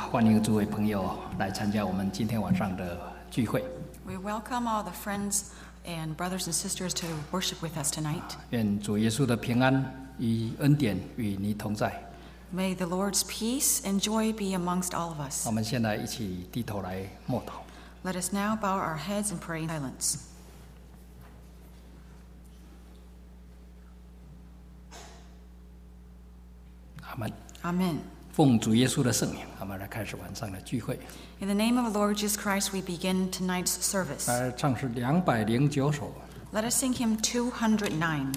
欢迎诸位朋友来参加我们今天晚上的聚会。 We welcome all the friends and brothers and sisters to worship with us tonight. 愿主耶稣的平安与恩典与你同在。 May the Lord's peace and joy be amongst all of us. 我们现在一起低头来默祷。 Let us now bow our heads and pray in silence. 阿们。 Amen. 奉主耶稣的圣名，我们来开始晚上的聚会。 In the name of the Lord Jesus Christ, we begin tonight's service. 来唱诗209首。 Let us sing hymn 209.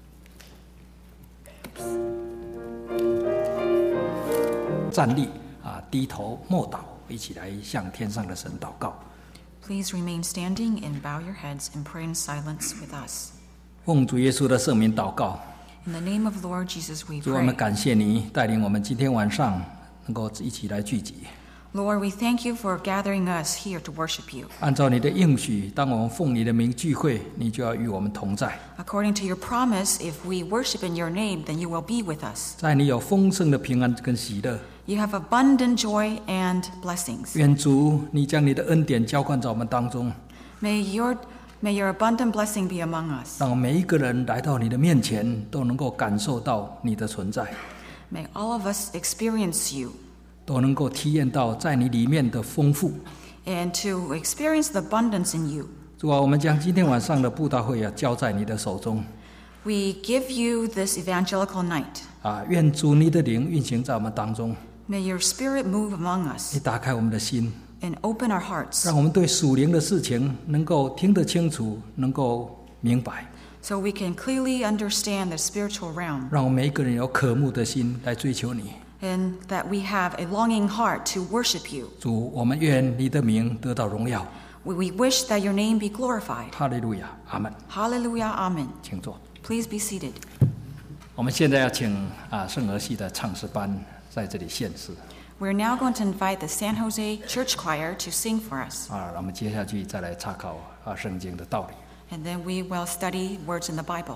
站立低头默祷，一起来向天上的神祷告。 Please remain standing and bow your heads and pray in silence with us. 奉主耶稣的圣名祷告。 In the name of the Lord Jesus, we 主，我们 pray. 感谢你带领我们今天晚上能够一起来聚集。 Lord, we thank you for gathering us here to worship you. 按照你的应许，当我们奉你的名聚会，你就要与我们同在。 According to your promise, if we worship in your name, then you will be with us. 在你有丰盛的平安跟喜乐。 You have abundant joy and blessings. 愿主你将你的恩典浇灌在我们当中。 May your abundant blessing be among us. 让每一个人来到你的面前，都能够感受到你的存在。 May all of us experience you. 都能够体验到在你里面的丰富。 And to experience the abundance in you. 主啊，我们将今天晚上的布道会交在你的手中。 We give you this evangelical night. 愿主你的灵运行在我们当中。 May your spirit move among us. 你打开我们的心。 And open our hearts. 让我们对属灵的事情能够听得清楚，能够明白。 So we can clearly understand the spiritual realm. 让我们每一个人有渴慕的心来追求你。 And that we have a longing heart to worship you. 主，我们愿你的名得到荣耀。 We wish that your name be glorified. 哈利路亚，阿们。 Hallelujah, Amen. 请坐。 Please be seated. 我们现在要请圣俄系的唱诗班在这里献诗。 We're now going to invite the San Jose Church Choir to sing for us. 我们接下去再来查考圣经的道理。 And then we will study words in the Bible.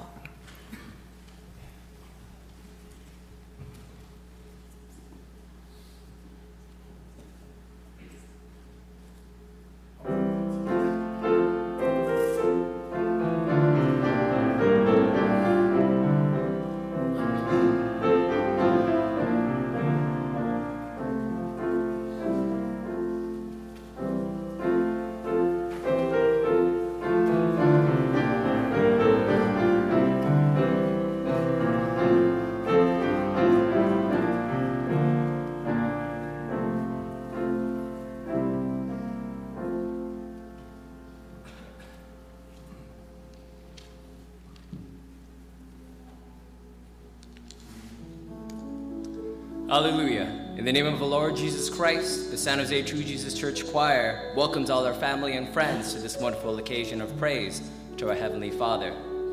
Hallelujah. In the name of the Lord Jesus Christ, the San Jose True Jesus Church Choir welcomes all our family and friends to this wonderful occasion of praise to our Heavenly Father.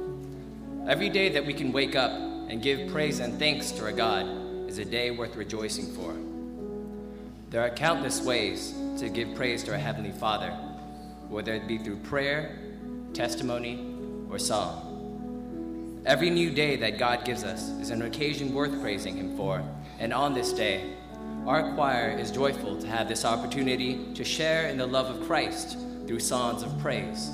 Every day that we can wake up and give praise and thanks to our God is a day worth rejoicing for. There are countless ways to give praise to our Heavenly Father, whether it be through prayer, testimony, or song. Every new day that God gives us is an occasion worth praising Him for. And on this day, our choir is joyful to have this opportunity to share in the love of Christ through songs of praise.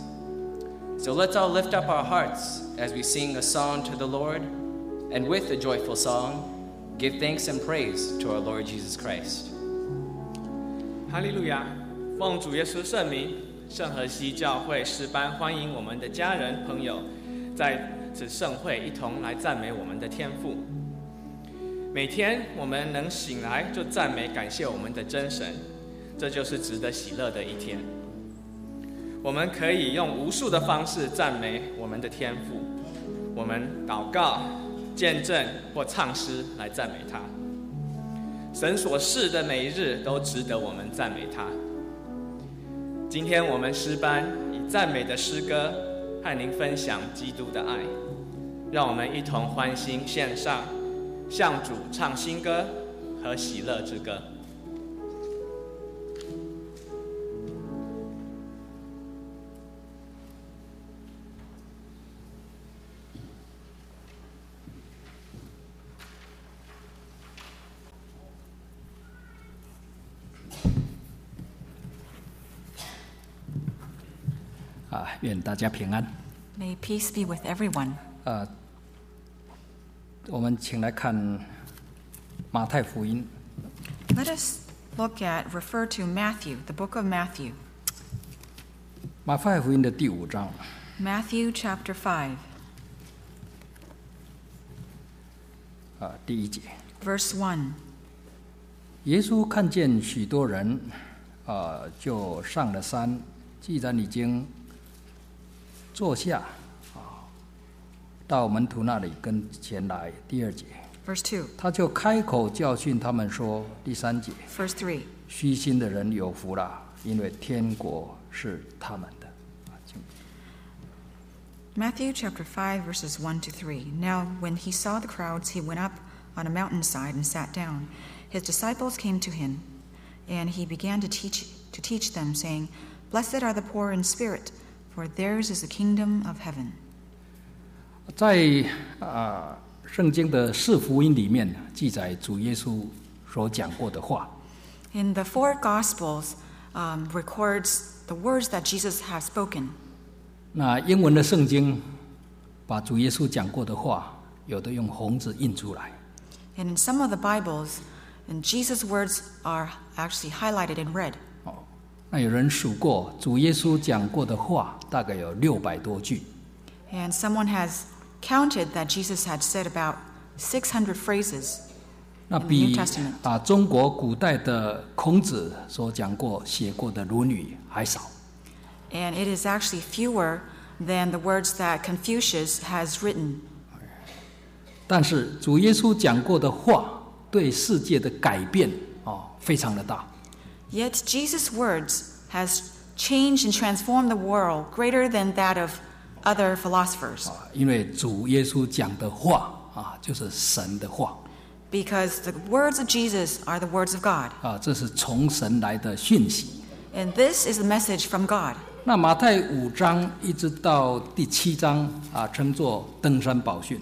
So let's all lift up our hearts as we sing a song to the Lord, and with a joyful song, give thanks and praise to our Lord Jesus Christ. 哈利路亚！奉主耶稣圣名，圣和西教会诗班欢迎我们的家人朋友，在此盛会一同来赞美我们的天父。每天我们能醒来就赞美感谢我们的真神，这就是值得喜乐的一天。我们可以用无数的方式赞美我们的天父，我们祷告、见证或唱诗来赞美他。神所赐的每一日都值得我们赞美他。今天我们诗班以赞美的诗歌和您分享基督的爱，让我们一同欢欣献上，向主唱新歌和喜乐之歌。 愿大家平安。 May peace be with everyone. 我们请来看马太福音 Let us refer to Matthew, the book of Matthew. 马太福音的第5章 Matthew chapter 5, 第1节。 verse 1. 耶稣看见许多人，就上了山。既然已经坐下，到门徒那里跟前来。第2节， Verse 2. 他就开口教训他们说。第3节， Verse 3. 虚心的人有福了，因为天国是他们的。 Matthew chapter 5, verses 1 to 3. Now, when he saw the crowds, he went up on a mountainside and sat down. His disciples came to him, and he began to teach them, saying, Blessed are the poor in spirit, for theirs is the kingdom of heaven. 在圣经的4福音里面记载主耶稣所讲过的话。 In the 4 Gospels records the words that Jesus has spoken. 那英文的圣经把主耶稣讲过的话，有的用红字印出来。 And in some of the Bibles, and Jesus' words are actually highlighted in red. 那有人数过主耶稣讲过的话，大概有600多句。 And someone has counted that Jesus had said about 600 phrases 那 in the 比 New Testament. 中国古代的孔子所讲过、写过的《论语》还少。 And it is actually fewer than the words that Confucius has written. 但是主耶稣讲过的话，对世界的改变非常的大。 Yet Jesus' words has changed and transformed the world greater than that of other philosophers. 因为主耶稣讲的话就是神的话。 Because the words of Jesus are the words of God. 这是从神来的讯息。 And this is the message from God. 那马太5章一直到第7章称作登山宝训。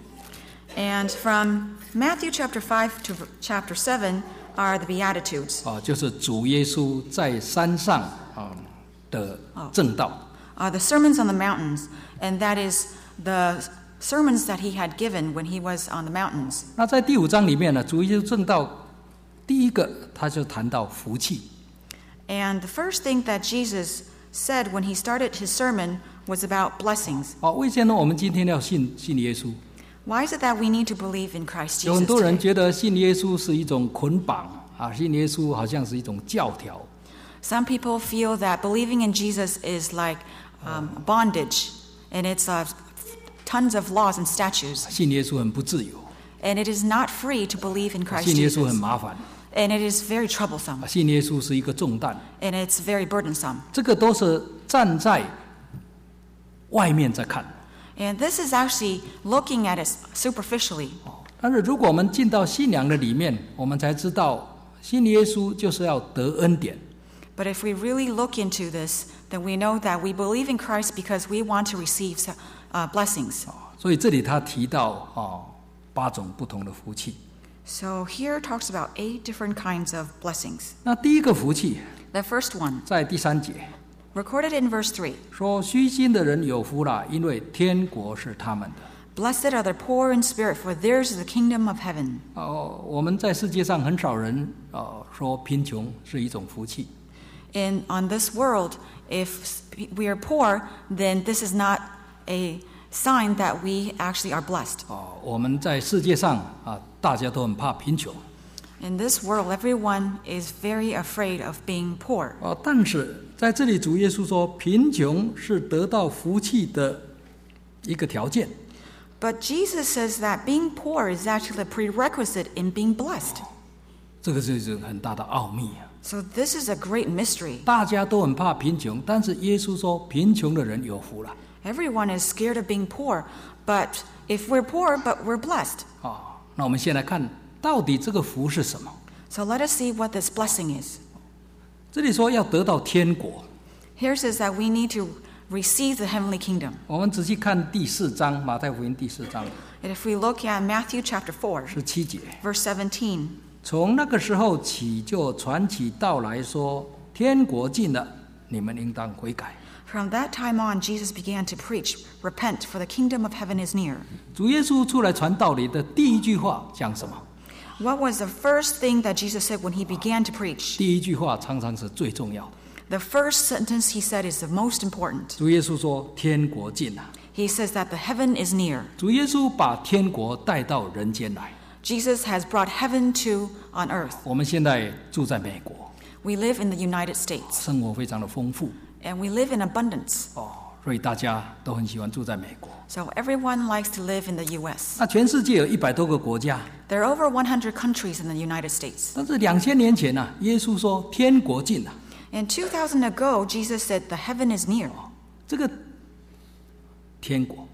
And from Matthew chapter 5 to chapter 7 are the Beatitudes. 就是主耶稣在山上的正道。 The sermons on the mountains, and that is the sermons that he had given when he was on the mountains. 那在第5章里面呢，主耶稣正道第一个他就谈到福气。 And the first thing that Jesus said when he started his sermon was about blessings. 为什么我们今天要信耶稣？ Why is it that we need to believe in Christ 有很 Jesus 多人 today? 觉得信耶稣是一种捆绑信耶稣好像是一种教条。 Some people feel that believing in Jesus is like bondage, and it's tons of laws and statutes. 信耶稣很不自由， And it is not free to believe in Christ 信耶稣很 Jesus. 麻烦， And it is very troublesome, 信耶稣是一个重担。 and it's very burdensome. 这个都是站在外面在看。 And this is actually looking at it superficially. 但是如果我们进到信仰的里面，我们才知道信耶稣就是要得恩典。 But if we really look into this, then we know that we believe in Christ because we want to receive blessings. 所以这里他提到8种不同的福气。 So here it talks about 8 different kinds of blessings. 那第一个福气 The first one, 在第3节 recorded in verse 3. 说：虚心的人有福了，因为天国是他们的。 Blessed are the poor in spirit, for theirs is the kingdom of heaven. 我们在世界上很少人说贫穷是一种福气。 On this world, if we are poor, then this is not a sign that we actually are blessed. 我们在世界上大家都很怕贫穷。 In this world, everyone is very afraid of being poor. 但是在这里主耶稣说，贫穷是得到福气的一个条件。 But Jesus says that being poor is actually a prerequisite in being blessed. 这个就是很大的奥秘。 So this is a great mystery. 大家都很怕贫穷，但是耶稣说，贫穷的人有福了。 Everyone is scared of being poor, but if we're poor, but we're blessed. 那我们先来看到底这个福是什么。 So let us see what this blessing is. 这里说要得到天国。 Here it says that we need to receive the heavenly kingdom. 我们仔细看第4章，马太福音第4章 And if we look at Matthew chapter 4, 17节， verse 17, 从那个时候起就传起道来说，天国近了，你们应当悔改。 From that time on, Jesus began to preach, "Repent, for the kingdom of heaven is near." 主耶稣出来传道理的第一句话讲什么？ What was the first thing that Jesus said when he began to preach? 第一句话常常是最重要的。 The first sentence he said is the most important. 主耶稣说：“天国近了。” He says that the heaven is near. 主耶稣把天国带到人间来。 Jesus has brought heaven to on earth. 我们现在住在美国， We live in the United States, 生活非常的丰富 and we live in abundance. 所以大家都很喜欢住在美国。 So everyone likes to live in the U.S. 那全世界有100多个国家， There are over 100 countries in the United States. 但是2000年前呢，耶稣说天国近了。 And 2000 ago, Jesus said the heaven is near. 这个天国，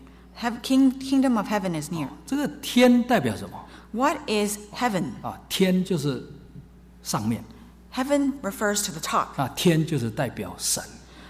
Kingdom of heaven is near. 这个天代表什么？ What is heaven? 天就是上面， Heaven refers to the top. 天就是代表神，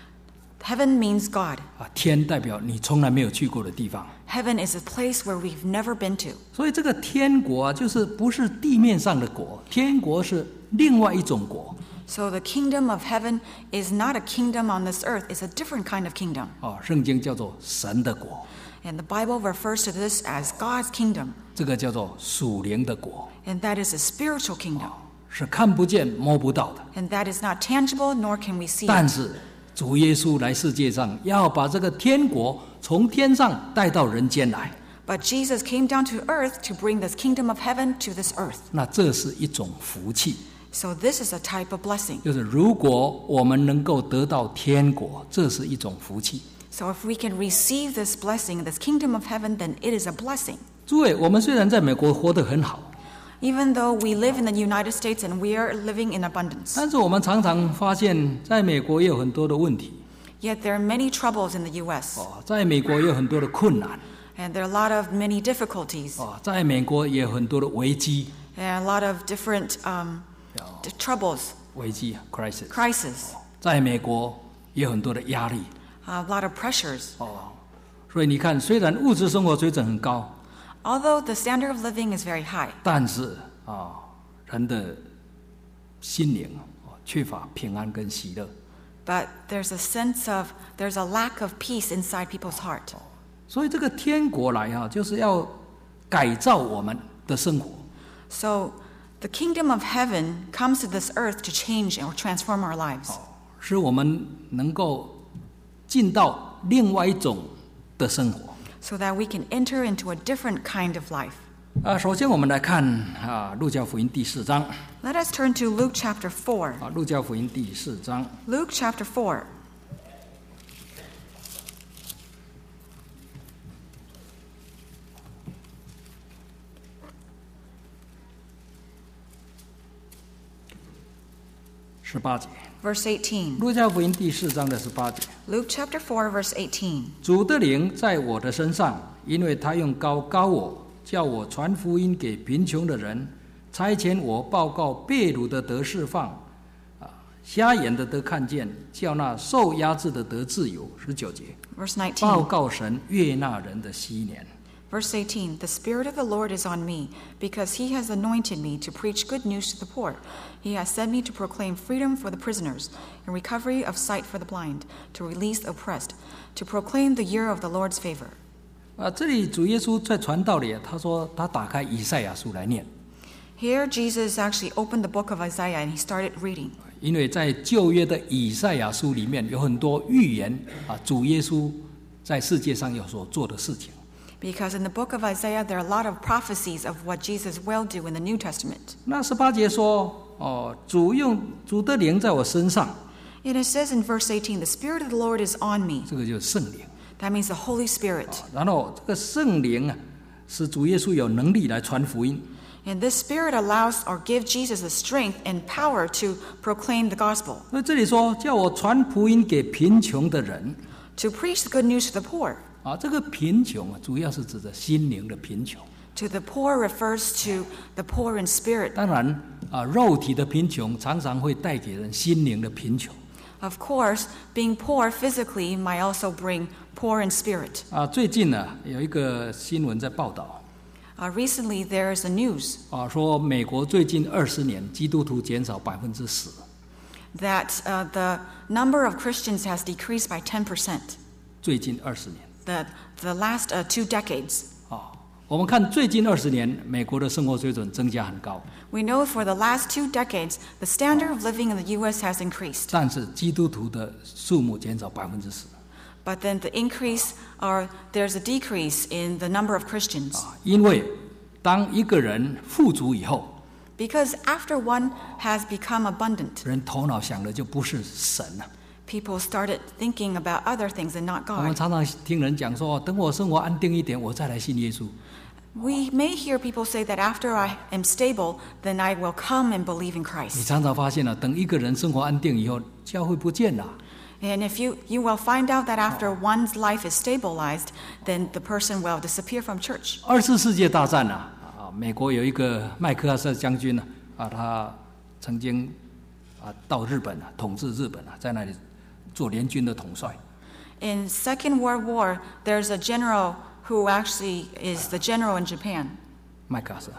Heaven means God. 天代表你从来没有去过的地方。 Heaven is a place where we've never been to. 所以这个天国就是不是地面上的国，天国是另外一种国。 So the kingdom of heaven is not a kingdom on this earth, it's a different kind of kingdom. 圣经叫做神的国， And the Bible refers to this as God's kingdom, 这个叫做属灵的国， and that is a spiritual kingdom. 是看不见摸不到的。 And that is not tangible, nor can we see 但 it. 是主耶稣来世界上，要把这个天国从天上带到人间来， But Jesus came down to earth to bring this kingdom of heaven to this earth. 那这是一种福气。 So this is a type of blessing. 就是如果我们能够得到天国，这是一种福气。 So if we can receive this blessing, this kingdom of heaven, then it is a blessing. 诸位，我们虽然在美国活得很好， Even though we live in the United States and we are living in abundance, 但是我们常常发现，在美国也有很多的问题， yet there are many troubles in the U.S. 在美国也有很多的困难， And there are a lot of many difficulties 在美国也有很多的危机， and a lot of different troubles, 危机 crisis， crises, 在美国也有很多的压力。 a lot of pressures. 所以你看，虽然物质生活水准很高， Although the standard of living is very high, 但是人的心灵缺乏平安跟喜乐。 but there's a lack of peace inside people's heart. 所以这个天国来就是要改造我们的生活。 So the kingdom of heaven comes to this earth to change or transform our lives, 使我们能够进到另外一种的生活。 so that we can enter into a different kind of life. 首先我们来看路加福音第4章。 Let us turn to Luke chapter 4. 路加福音第4章。 Luke chapter 4. 18节。 Verse 18. 路加福音第4章的18节。 Luke chapter 4, verse 18. 主的灵在我的身上，因为他用膏膏我，叫我传福音给贫穷的人，差遣我报告被掳的得释放，瞎眼的得看见，叫那受压制的得自由。19节。 Verse 报 19. 告神悦纳人的禧年。 Verse 18. The Spirit of the Lord is on me, because he has anointed me to preach good news to the poor. He has sent me to proclaim freedom for the prisoners, and recovery of sight for the blind, to release the oppressed, to proclaim the year of the Lord's favor. 这里主耶稣在传道里，他说他打开以赛亚书来念， Here Jesus actually opened the book of Isaiah and he started reading. 因为在旧约的以赛亚书里面有很多预言主耶稣在世界上有所做的事情。 Because in the book of Isaiah, there are a lot of prophecies of what Jesus will do in the New Testament. 那18节说，主的灵在我身上， And it says in verse 18, the Spirit of the Lord is on me. 这个就是圣灵。 That means the Holy Spirit. 然后这个圣灵使主耶稣有能力来传福音。 And this Spirit allows or gives Jesus the strength and power to proclaim the gospel, 所以这里说叫我传福音给贫穷的人， to preach the good news to the poor. 这个贫穷主要是指的心灵的贫穷。 To the poor refers to the poor in spirit. 当然肉体的贫穷常常会带给人心灵的贫穷。 Of course, being poor physically might also bring poor in spirit. 最近有一个新闻在报道， Recently, there is a news 说美国最近20年基督徒减少10%。 that the number of Christians has decreased by 10%. 最近20年。 The last 2 decades. 我们看最近20年，美国的生活水准增加很高。 We know for the last 2 decades, the standard of living in the U.S. has increased. 但是基督徒的数目减少10%。 But then there's a decrease in the number of Christians. 因为当一个人富足以后， Because after one has become abundant, 人头脑想的就不是神了。 people started thinking about other things and not 我们 God. 常常听人讲说，等我生活安定一点，我再来信耶稣。 We may hear people say that after I am stable, then I will come and believe in 你 Christ. 常常发现了，等一个人生活安定以后，教会不见了。 And if you will find out that after one's life is stabilized, then the person will disappear from church. 2次世界大战美国有一个麦克阿瑟将军他曾经到日本统治日本在那里做联军的统帅。 In Second World War, there's a general who actually is the general in Japan, 麦克阿瑟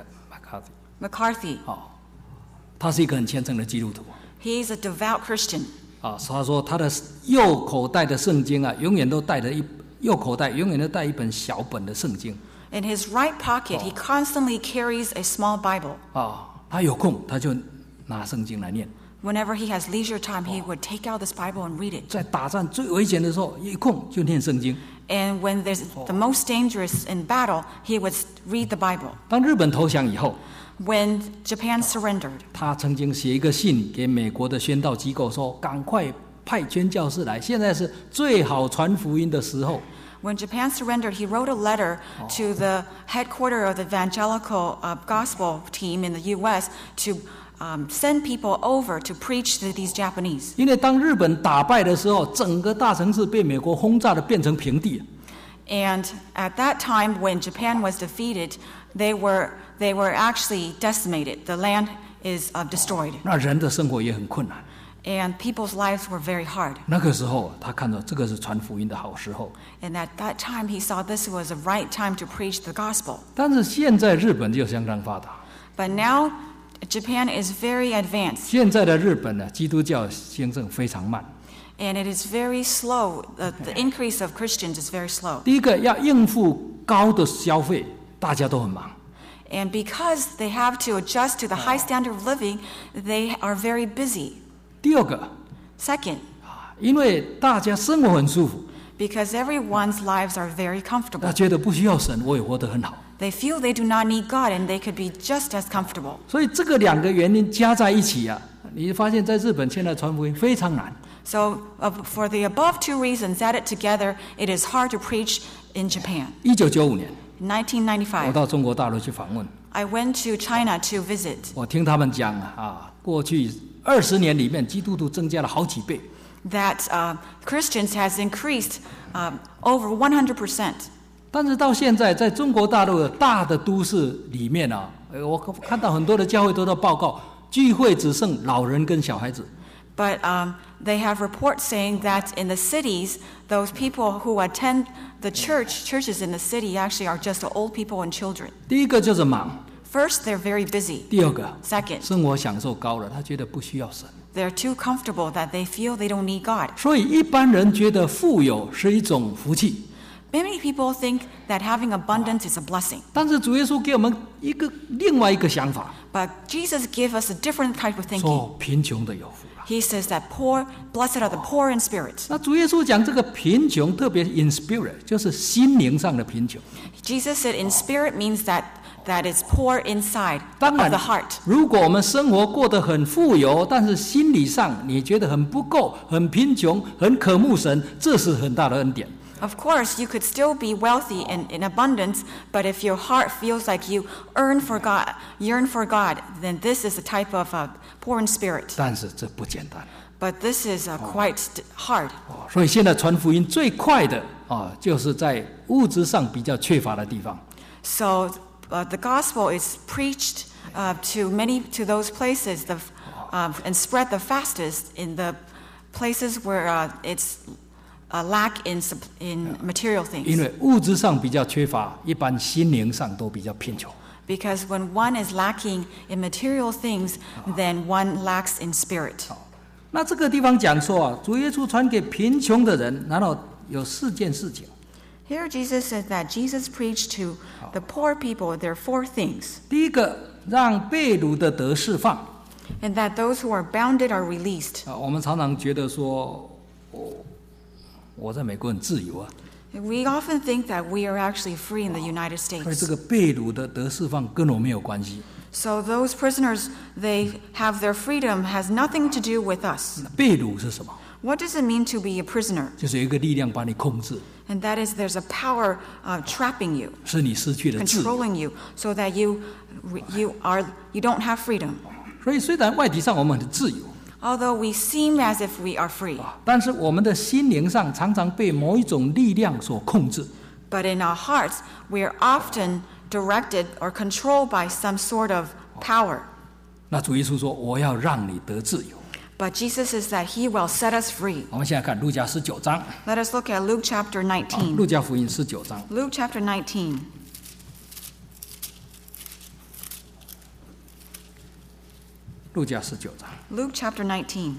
McCarthy. 他是一个很虔诚的基督徒。 He's a devout Christian. 他说他的右口袋的圣经永远都带着右口袋永远都带一本小本的圣经。 In his right pocket, he constantly carries a small Bible. 他有空他就拿圣经来念。 Whenever he has leisure time, he would take out this Bible and read it. 在打仗最危险的时候，一空就念圣经。 And when there's the most dangerous in battle, he would read the Bible. 当日本投降以后， When Japan surrendered, 他曾经写一个信给美国的宣道机构说：“赶快派宣教士来，现在是最好传福音的时候。” when Japan surrendered, he wrote a letter to the headquarters of the evangelical gospel team in the U.S. to send people over to preach to these Japanese. 因为当日本打败的时候，整个大城市被美国轰炸的变成平地。 And at that time, when Japan was defeated, they were actually decimated. The land is destroyed. 那人的生活也很困难。 And people's lives were very hard. 那个时候，他看到这个是传福音的好时候。 And at that time, he saw this was the right time to preach the gospel. 但是现在日本就相当发达。 But now, Japan is very advanced. 现在的日本呢，基督教兴盛非常慢。 And it is very slow. The increase of Christians is very slow. 第一个要应付高的消费，大家都很忙。 And because they have to adjust to the high standard of living, they are very busy. 第二个， Second, 因为大家生活很舒服， because everyone's lives are very 他 comfortable. 觉得不需要神，我也活得很好。 They feel they do not need God and they could be just as comfortable. 所以这个两个原因加在一起你发现在日本现在传福音非常难。 So for the above two reasons added together, it is hard to preach in Japan. 1995年， In 我 1995, 到中国大陆去访问， I went to China to visit. 我听他们讲过去20年里面，基督徒增加了好几倍。 That Christians has increased over 100%. 但是到现在，在中国大陆的大的都市里面我看到很多的教会都在报告，聚会只剩老人跟小孩子。 But they have reports saying that in the cities, those people who attend the churches in the city actually are just the old people and children. 第一个就是忙， First, they're very busy. 第二个 Second, 生活享受高了，他觉得不需要神。 they're too comfortable that they feel they don't need God. 所以一般人觉得富有是一种福气， Many people think that having abundance is a blessing. 但是主耶稣给我们另外一个想法， But Jesus gave us a different type of thinking. 说贫穷的有福了。 He says that blessed are the poor in spirit. 那主耶稣讲这个贫穷，特别 in spirit， 就是心灵上的贫穷。 Jesus said in spirit means that is poor inside 当 of 然 the heart. 如果我们生活过得很富有，但是心理上你觉得很不够、很贫穷、很渴慕神，这是很大的恩典。 Of course, you could still be wealthy in abundance, but if your heart feels like you yearn for God, then this is a type of poor in spirit. 但是这不简单。 But this is quite hard. 所以现在传福音最快的就是在物质上比较缺乏的地方。 So the gospel is preached to those places and spread the fastest in the places where it's lack in material 因 things. 为物质上比较缺乏，一般心灵上都比较贫穷。 Because when one is lacking in material things, then one lacks in spirit. 那这个地方讲说啊，主耶稣传给贫穷的人，然后有4件事情。 Here Jesus says that Jesus preached to the poor people. There are 4 things. 第一个，让被掳的得释放。 And that those who are bounded are released. 我们常常觉得说，我在美国很自由啊。 We often think that we are actually free in the United 所以这 States. 个被掳的得释放跟我没有关系。 So those prisoners, they have their freedom has nothing to do with us. 被掳是什么？ What does it mean to be a prisoner? 就是有一个力量把你控制， And that is there's a power trapping you, 使你失去了自由。 controlling you, so that you don't have freedom. 所以虽然外体上我们很自由， Although we seem as if we are free, 但是我们的心灵上常常被某一种力量所控制。 but in our hearts, we are often directed or controlled by some sort of power. 那主耶稣说：“我要让你得自由。 But Jesus says that He will set us free. ” 我们现在看路加19章， Let us look at Luke chapter 19. 路加福音19章， Luke chapter 19. 路加19章。 Luke chapter 19.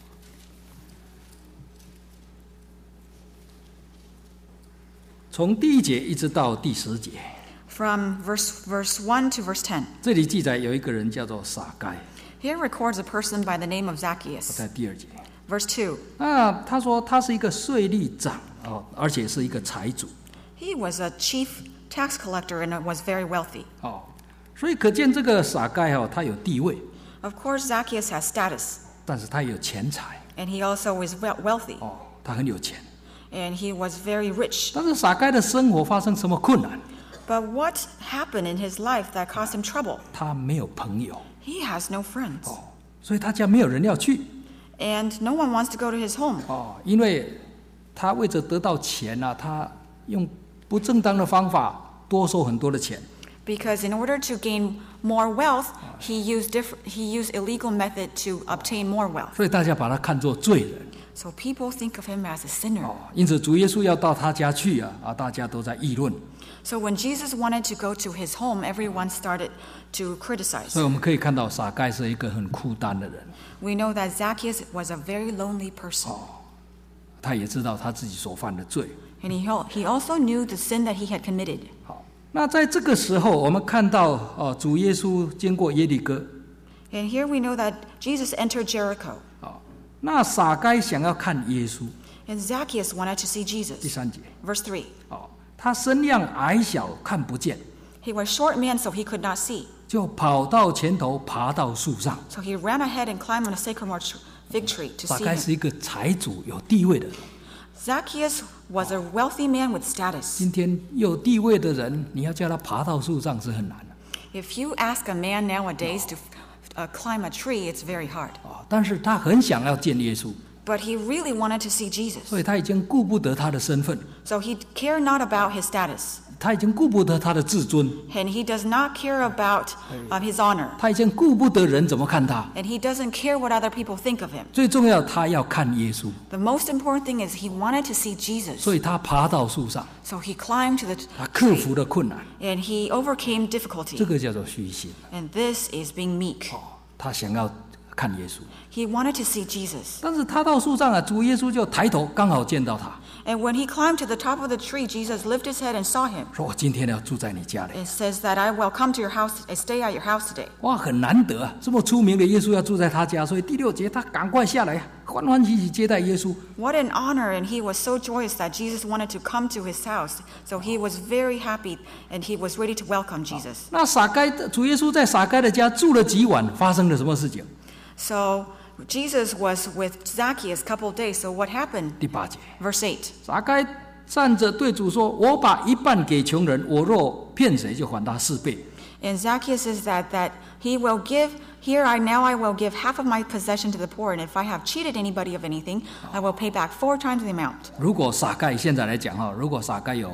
从第1节一直到第10节， From verse 1 to verse 10. 这里记载有一个人叫做撒该， Here records a person by the name of 在 Zacchaeus. 第2节。 Verse 2. 那他说他是一个税吏长哦，而且是一个财主 He was a chief tax collector and was very wealthy. 哦，所以可见这个撒该哦，他有地位， Of course, Zacchaeus has status, 但是他也有钱财 and he also is wealthy, 哦，他很有钱。 and he was very rich. 但是撒该的生活发生什么困难？ But what happened in his life that caused him trouble? 他没有朋友 He has no friends, 哦，所以他家没有人要去 and no one wants to go to his home 哦，因为他为着得到钱啊，他用不正当的方法多收很多的钱。 because in order to gain more wealth, he used illegal method to obtain more wealth. 所以大家把他看作罪人 So people think of him as a sinner. 哦，因此主耶稣要到他家去啊，大家都在议论。 So when Jesus wanted to go to his home, everyone started to criticize. 所以我们可以看到撒该是一个很孤单的人， We know that Zacchaeus was a very lonely person, 他也知道他自己所犯的罪。 and he also knew the sin that he had committed. 好，那在这个时候，我们看到主耶稣经过耶利哥， And here we know that Jesus entered Jericho, 那撒该想要看耶稣。 and Zacchaeus wanted to see 第 Jesus. 3节， Verse 3. 他身量矮小，看不见， He was short man, so he could not see. 就跑到前头，爬到树上。 So he ran ahead and climbed on a sycamore fig tree to 撒 see 该 him. 是一个财主，有地位的人。 Zacchaeus was a wealthy man with status. 今天有地位的人，你要叫他爬到树上是很难的 If you ask a man nowadays to climb a tree, it's very hard. 但是他很想要见耶稣， But he really wanted to see Jesus. 所以他已经顾不得他的身份， So he cared not about his status. 他已经顾不得他的自尊， And he does not care about his honor. 他已经顾不得人怎么看他。 And he doesn't care what other people think of him. 最重要，他要看耶稣， The most important thing is he wanted to see Jesus. 所以他爬到树上， So he climbed to the 他克 tree 服了困难， and he overcame 这 difficulty. 个叫做虚心。 And this is being meek. 他想要看耶稣， He wanted to see Jesus. 但是他到树上啊，主耶稣就抬头，刚好见到他， And when he climbed to the top of the tree, Jesus lifted his head and saw him. 说：“我今天要住在你家里。 It says that I will come to your house and stay at your house today. ” 哇，很难得啊！这么出名的耶稣要住在他家，所以第6节他赶快下来，欢欢喜喜接待耶稣。 What an honor, and he was so joyous that Jesus wanted to come to his house. So he was very happy and he was ready to welcome Jesus. 那撒该主耶稣在撒该的家住了几晚，发生了什么事情？ So Jesus was with Zacchaeus a couple of days. So what happened? 第8节， Verse 8. 撒该站着对主说：“我把一半给穷人，我若骗谁，就还他4倍。” And Zacchaeus says that he will give, now I will give half of my possession to the poor, and if I have cheated anybody of anything, I will pay back 4 times the amount. 如果撒该现在来讲哈，如果撒该有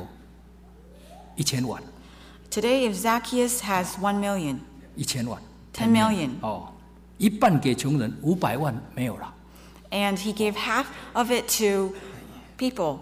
1000万， Today, if Zacchaeus has 1 million, 1000万 10 million, 哦，一半给穷人，500万没有了。 and he gave half of it to people,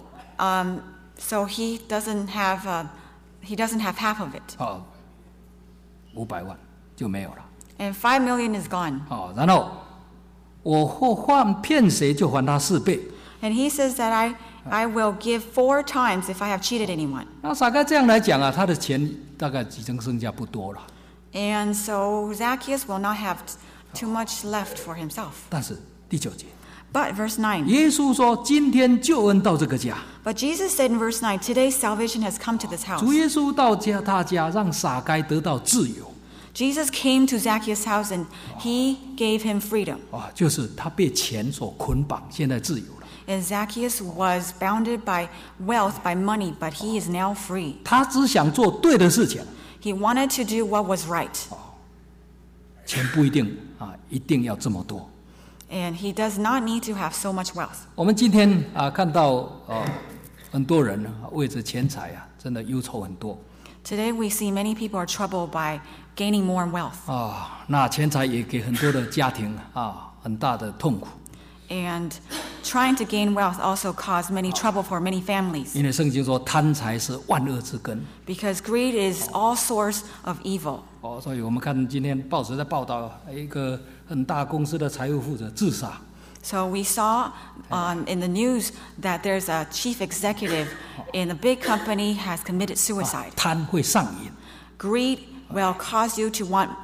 so he doesn't have half of it, 哦，500万就没有了。 and 5 million is gone. 哦，然后我或骗谁就还他4倍。 And he says that I will give 4 times if I have cheated anyone. 那撒该这样来讲啊，他的钱大概已经剩下不多了。 And so Zacchaeus will not have too much left for himself. 但是第9节， But verse 9. 耶稣说：“今天救恩到这个家。” But Jesus said in verse 9, today salvation has come to this 主 house. 耶稣到他家，让撒该得到自由。 Jesus came to Zacchaeus' house and he gave him freedom. 就是他被钱所捆绑，现在自由了。 And Zacchaeus was bounded by wealth, by money, but he is now free. 他只想做对的事情。 He wanted to do what was right. 钱不一定一定要这么多。 And he does not need to have so much wealth. 我们今天看到很多人为着钱财真的忧愁很多。 Today we see many people are troubled by gaining more wealth. 那钱财也给很多的家庭很大的痛苦。 And trying to gain wealth also caused many trouble for many families. 因为圣经说贪财是万恶之根。 Because greed is all source of evil. 所以我们看今天报纸在报道一个很大公司的财务负责自杀。 So we saw in the news that there's a chief executive in a big company has committed suicide. 贪会上瘾。 Greed will cause you to want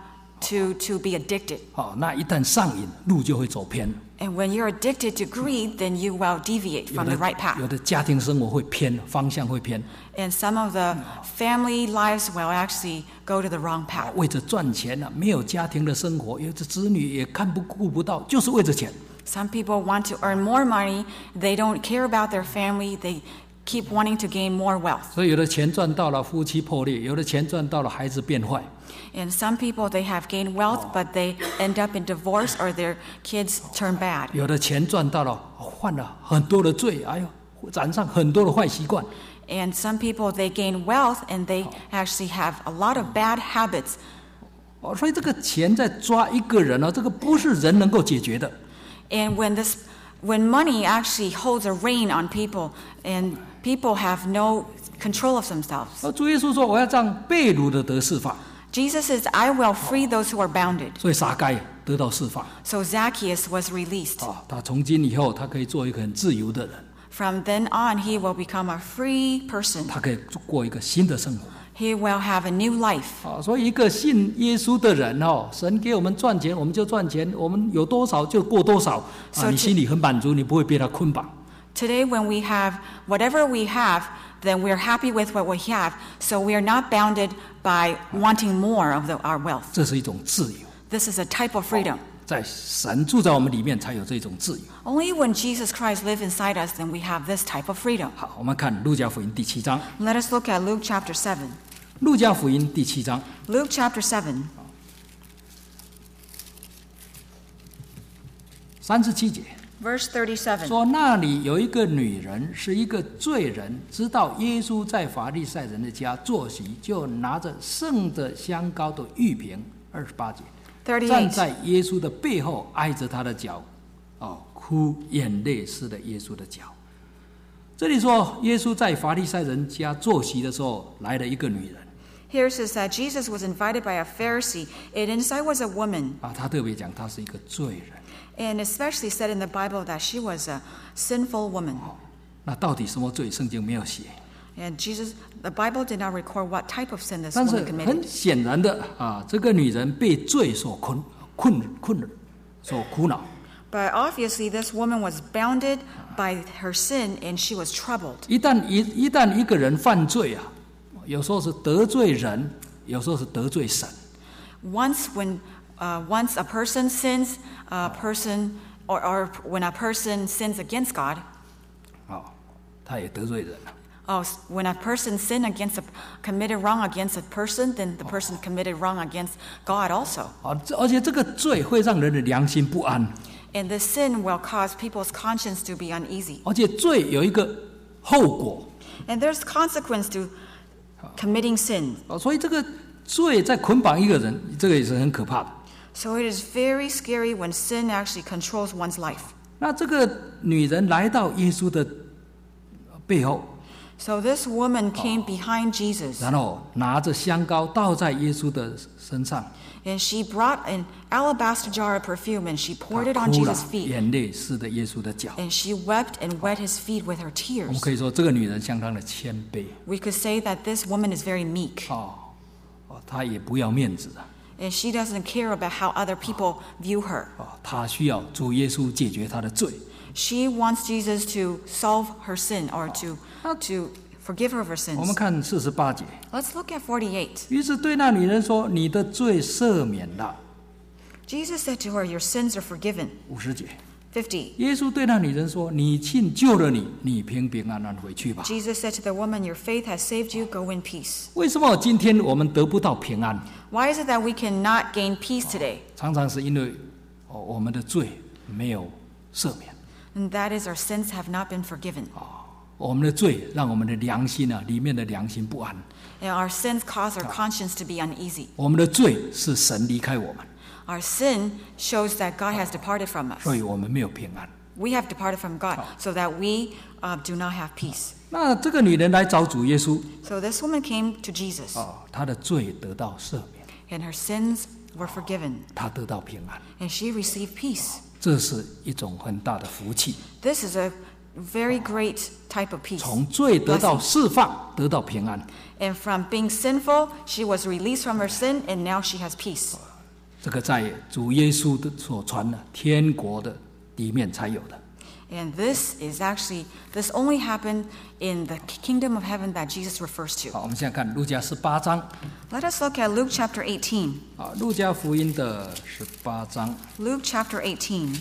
to be addicted. 那一旦上瘾，路就会走偏。 And when you're addicted to greed, then you will deviate from the right path. 有的家庭生活会偏，方向会偏。 And some of the family lives will actually go to the wrong path. 为着赚钱没有家庭的生活，有的子女也顾不到，就是为着钱。 Some people want to earn more money. They don't care about their family. They keep wanting to gain more wealth. 所以有的钱赚到了，夫妻破裂；有的钱赚到了，孩子变坏。 And some people, they have gained wealth, but they end up in divorce or their kids turn bad. 有的钱赚到了，犯了很多的罪，染上很多的坏习惯。 And some people, they gain wealth and they actually have a lot of bad habits. 所以这个钱在抓一个人这个不是人能够解决的。 And when money actually holds a reign on people and people have no control of themselves. 主耶稣说：“我要让被掳的得释放。” Jesus says, I will free those who are bounded. 所以撒该得到释放。 So Zacchaeus was released. 他从今以后，他可以做一个很自由的人。 From then on, he will become a free person. 他可以过一个新的生活。 He will have a new life. 所以一个信耶稣的人神给我们赚钱，我们就赚钱，我们有多少就过多少。你心里很满足，你不会被他捆绑。 Today, when we have whatever we have, then we're happy with what we have. So we are not bounded by wanting more of our wealth. 这是一种自由。 This is a type of freedom. 在神住在我们里面，才有这种自由。 Only when Jesus Christ lives inside us, then we have this type of freedom. 好，我们看路加福音第7章。 Let us look at Luke chapter 7. 路加福音第7章 Luke chapter 7, 37节。 verse 37. 说那里有一个女人是一个罪人，知道耶稣在法利赛人的家坐席，就拿着盛着香膏的玉瓶，28节，站 38. 在耶稣的背后，挨着他的脚，哭眼泪似的耶稣的脚。这里说耶稣在法利赛人家坐席的时候，来了一个女人。 Here it says that Jesus was invited by a Pharisee, and inside was a woman. 他特别讲她是一个罪人。 And especially said in the Bible that she was a sinful woman. 那到底什么罪？圣经没有写。 And the Bible did not record what type of sin this 但是 woman 很 committed. 显然的这个女人被罪所所苦恼。 But obviously this woman was bounded by her sin and she was troubled. 一旦一个人犯罪有时候是得罪人，有时候是得罪神。 Once a person sins, or when a person sins against God, 他也得罪人了。 when a person committed wrong against a person, then the person committed wrong against God also. 而且这个罪会让人的良心不安。 And this sin will cause people's conscience to be uneasy. 而且罪有一个后果。 And there's consequence to committing sin. 所以这个罪在捆绑一个人，这个也是很可怕的。 So it is very scary when sin actually controls one's life. 那这个女人来到耶稣的背后。 So this woman came behind Jesus, 然后拿着香膏倒在耶稣的身上， and she brought an alabaster jar of perfume, and she 她 poured it on 哭了 Jesus' feet. 眼泪湿的耶稣的脚。 And she wept and wet his feet with her 我们 tears. 可以说这个女人相当的谦卑 We could say that this woman is very meek, 她也不要面子 and she doesn't care about how other people view her. 她需要主耶稣解决她的罪。 She wants Jesus to solve her sin or to forgive her of her 我们 sins. 看48节， Let's look at 48. 于是对那女人说：“你的罪赦免了。 Jesus said to her, "Your sins are forgiven." ”50节， 50. 耶稣对那女人说：“你信救了你，你平平安安回去吧。” Jesus said to the woman, "Your faith has saved you. Go in peace." 为什么今天我们得不到平安？ Why is it that we cannot gain peace today? 常常是因为我们的罪没有赦免， And that is our sins have not been forgiven. 我们的罪让我们的良心里面的良心不安。 And our sins cause our conscience to be uneasy. 我们的罪是神离开我们， Our sin shows that God has departed from us. 所以我们没有平安。 We have departed from God, so that we do not have peace. 那这个女人来找主耶稣， So this woman came to Jesus, 她的罪得到赦免， and her sins were forgiven, 她得到平安， and she received peace. 这是一种很大的福气。 This is a very great type of peace. 从罪得到释放，得到平安， And from being sinful, she was released from her sin, and now she has peace. 这个在主耶稣的所传的天国的里面才有的。 And this only happened in the kingdom of heaven that Jesus refers to. 好，我们现在看路加18章， Let us look at Luke chapter 18. 路加福音的18章。 Luke chapter 18,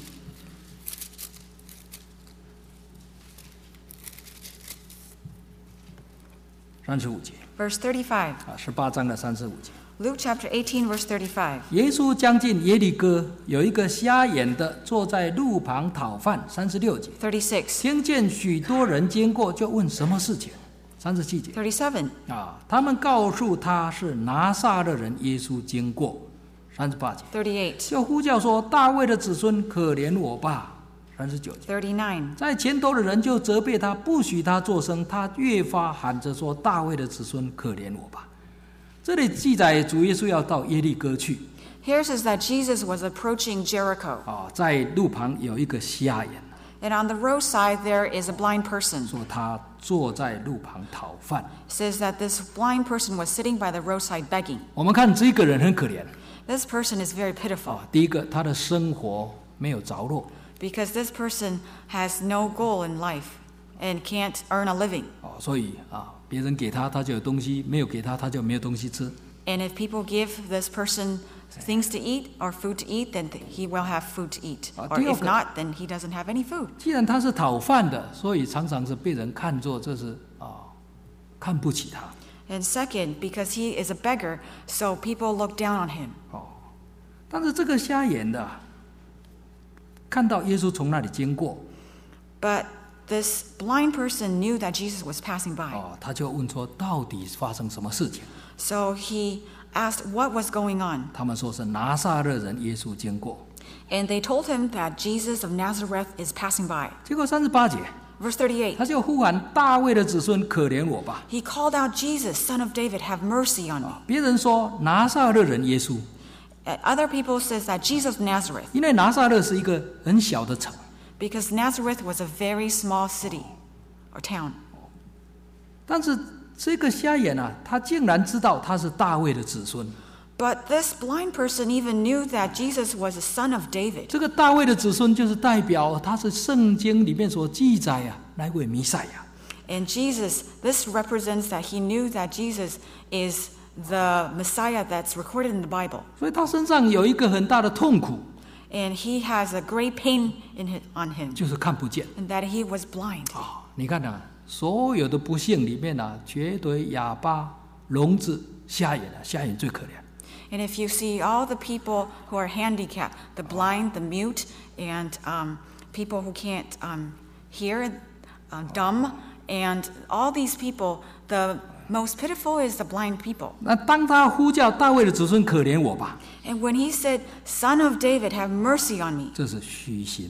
35节 verse 35. 18章的35节。 Luke chapter 18, verse 35. 耶稣将近耶利哥，有一个瞎眼的坐在路旁讨饭。36节， 36. 听见许多人经过，就问什么事情。37节， 37. 他们告诉他是拿撒勒人耶稣经过。38节， 38. 就呼叫说：“大卫的子孙，可怜我吧。”39节， 39. 在前头的人就责备他，不许他作声，他越发喊着说：“大卫的子孙，可怜我吧。”这里记载主耶稣要到耶利哥去。 Here says that Jesus was approaching Jericho, 在路旁有一个瞎眼， and on the roadside there is a blind person. 说他坐在路旁讨饭。 It says that this blind person was sitting by the roadside begging. 我们看这个人很可怜。 This person is very pitiful 第一个，他的生活没有着落， because this person has no goal in life and can't earn a living. 所以别人给他，他就有东西；没有给他，他就没有东西吃。 And if people give this person things to eat or food to eat, then he will have food to eat. Or if not, then he doesn't have any food. 既然他是讨饭的，所以常常是被人看作这是看不起他。 And second, because he is a beggar, so people look down on him. 但是这个瞎眼的看到耶稣从那里经过， But this blind person knew that Jesus was passing by. 他就问说：“到底发生什么事情？” So he asked what was going on. 他们说是拿撒勒人耶稣经过。 And they told him that Jesus of Nazareth is passing by. 结果38节， Verse 38. 他就呼喊：“大卫的子孙，可怜我吧！” He called out, "Jesus, son of David, have mercy on me." 别人说拿撒勒人耶稣， Other people says that Jesus of Nazareth, 因为拿撒勒是一个很小的城， because Nazareth was a very small city or town. 但是这个瞎眼他竟然知道他是大卫的子孙。 But this blind person even knew that Jesus was a son of David. 这个大卫的子孙就是代表他是圣经里面所记载那位弥赛亚。 And Jesus, this represents that he knew that Jesus is the Messiah that's recorded in the Bible. 所以他身上有一个很大的痛苦， And he has a great pain on him, 就是看不见。 and that he was blind. 你看所有的不幸里面绝对哑巴、聋子、瞎眼瞎眼最可怜。 And if you see all the people who are handicapped, the blind, the mute, and people who can't hear, dumb, and all these people, the most pitiful is the blind people. 那当他呼叫大卫的子孙可怜我吧， And when he said, "Son of David, have mercy on me," 这是虚心。